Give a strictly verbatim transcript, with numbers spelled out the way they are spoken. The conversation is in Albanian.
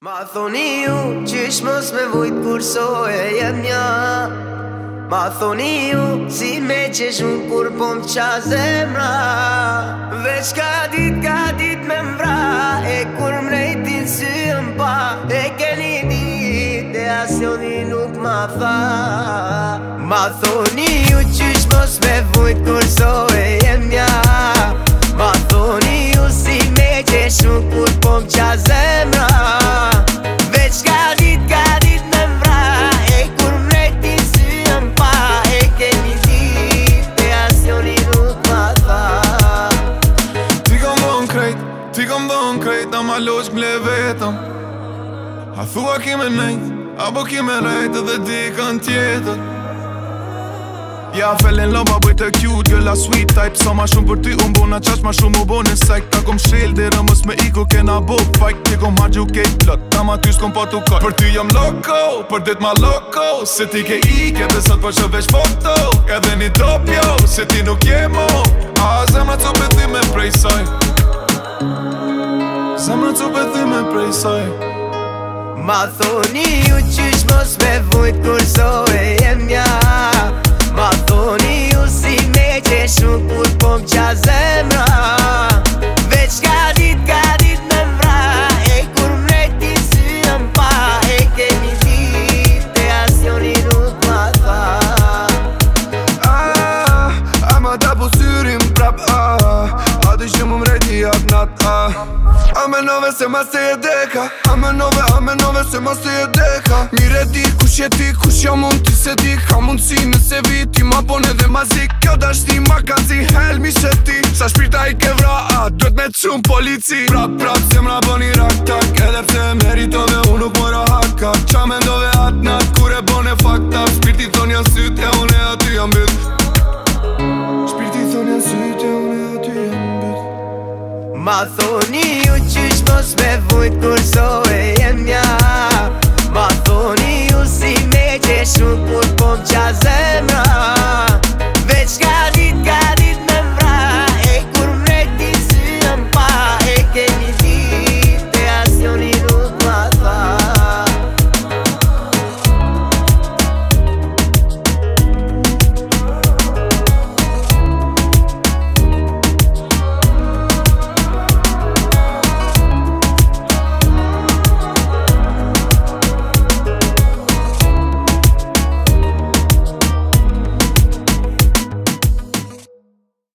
Ma thoni ju qysh mos me vujt kur so e jem nja. Ma thoni ju si me qesh unë kur po m'qa zemra. Veç ka dit, ka dit me mvra, e kur mrejtin sy m'pa. E keni dit e asjoni nuk ma tha. Ma thoni ju qysh mos me vujt kur so e jem nja. Ma thoni ju si me qesh unë kur po m'qa zemra. Ti kom dhon krejt, a ma loq m'le vetëm. A thua ki me nejt, apo ki me rejt edhe di kën tjetër. Ja fellin loba bëjt e cute, girl a sweet type. Sa ma shumë për ty unë bona qash ma shumë u bo në sajt. Ta kom shil dire mës me iko kena bo fajt. Ti kom hargju kejt plot, ta ma ty s'kom pa t'u kajt. Për ty jam loko, për dit ma loko. Se ti ke ike dhe sot për që veç foto. Edhe një top jo, se ti nuk je mo. A zemra co pëthi me prej saj. Zemra co pëthi me prej saj. Ma thoni ju qysh mos me vujt kur so e jem nja. Ma thoni ju si me qesh unë kur po m'qa zemra. Veç ka dit, ka dit me mvra, e kur mrejti sy m'pa. E keni dit e asjoni nuk ma tha. Ah, a ma da po syrim prap, ah. A di që më mrejti atë nat, ah. A menove se ma se e deka. A menove, a menove se ma se e deka. Mire di kush je ti, kush jam unë ti se di. Ka mundësi nëse vi ti ma bon edhe ma zik. Kjo dashti ma kanë zi helmi se ti. Sa shpirta i ke vra, a duhet me t'qumë polici. Prap, prap, zemra boni rak tak. Edhe pse meritove unë nuk mora haka. Qa mendove atë nat, kur e bone fakta. Shpirti thon janë syt e unë e aty jam byt. Shpirti thon janë syt e unë e aty jam byt. Ma thoni ju qysh mos me vujt kur so e jem nja. Ma thoni ju si me qesh unë kur po m'qa zemra.